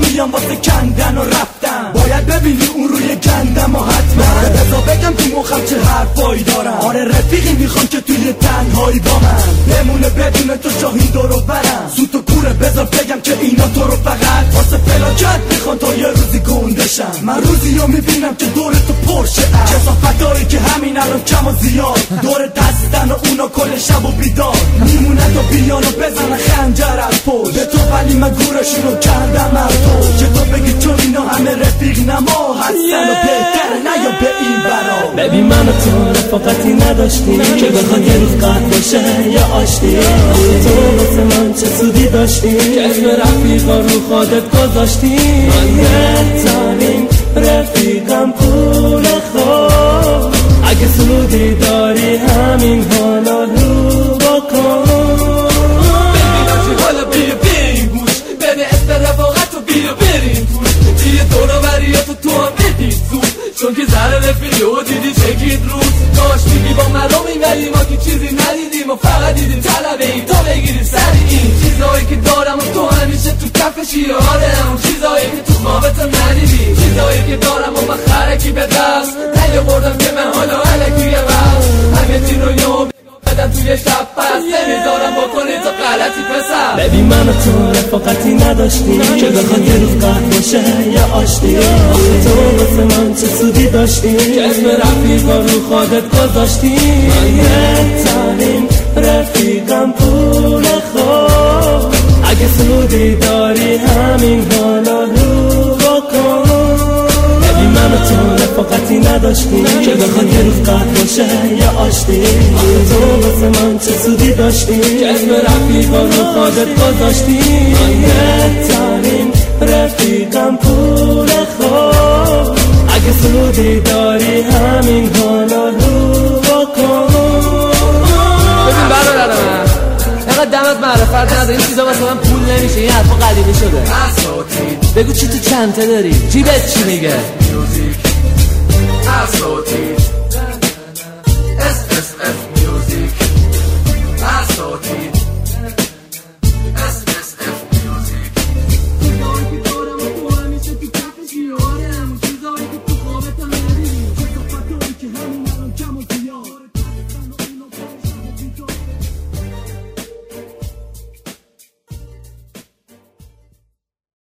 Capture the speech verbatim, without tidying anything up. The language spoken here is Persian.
بیام واسه کندن و رفتن. باید ببینی اون روی گندم و حتما بذار بگم تو مخم چه حرفایی دارم. آره رفیقی میخوام که توی تنهایی با من بمونه بدون تو شاهین دورو برم. سوت و کوره بذار بگم که اینا تو رو فقط واسه فلاکت میخوان تا یه روزی گندشم. من روزی رو میبینم که دور تو پرشه کسافتایی که همین الان کم و زیاد دور دستن و اونا کل شب و بیدار میمونه تا بیان و بزنن خنجر از پشت به تو. ولی من گورشون رو کندم از تو که تو بگی چون اینا همه رفیق نما هستن و بهتر نه یا به این برا. ببین من و تو رفاقتی نداشتیم که بخواد یه روز قد باشه یا آشتی. تو واسه من چه سودی داشتیم که اسم رفیقا رو خودت گذاشتی. من بهترین رفیقم پول خوب. اگه سودی داری همین حالا رو بکن. ببین آجی حالا بیا بریم گوش بده اسم رفاقت و بیا بریم توش. بیا دورا وریاتو تو هم بدید زود چون که زر رفیقی و دیدی چکید روز. داشت میگی با مرامی ولی ما که چیزی ندیدیم و فقط دیدیم طلبه این تا بگیریم سری این چیزایی که دارم و تو همیشه تو کفشی. آره اون چیزایی که تو خوابت ندیدی چیزایی که دارم و من خرکی به دست نیاوردم که من حالا علکی یه وقت همه چی رو یه بدم توی شب پس نمیذارم بکنی تو غلطی پسر. ببین من و تو رفاقتی نداشتیم که بخواد یه روز قد باشه یا آشتی. آخه تو واسه من چه سودی داشتی که اسم رفیقا رو خودت گذاشتی. من بهترین رفیقم پول خوب. اگه سودی داری همین حالا رو بکن. ببین من و تو رفاقتی نداشتیم که بخواد یه روز قد باشه یا آشتی. آخه تو واسه من چه سودی داشتی که اسم رفیقا رو خودت گذاشتی. من بهترین رفیقم پول خوب. اگه سودی داری همین حالا رو بکن. ببین برادر من اینقدر دمت معرفت نداره این چیزا واسه من پول نمیشه. این حرفا قدیمی شده. اساتید بگو چی تو چنته داری جیبت چی میگه. میوزیک اساتید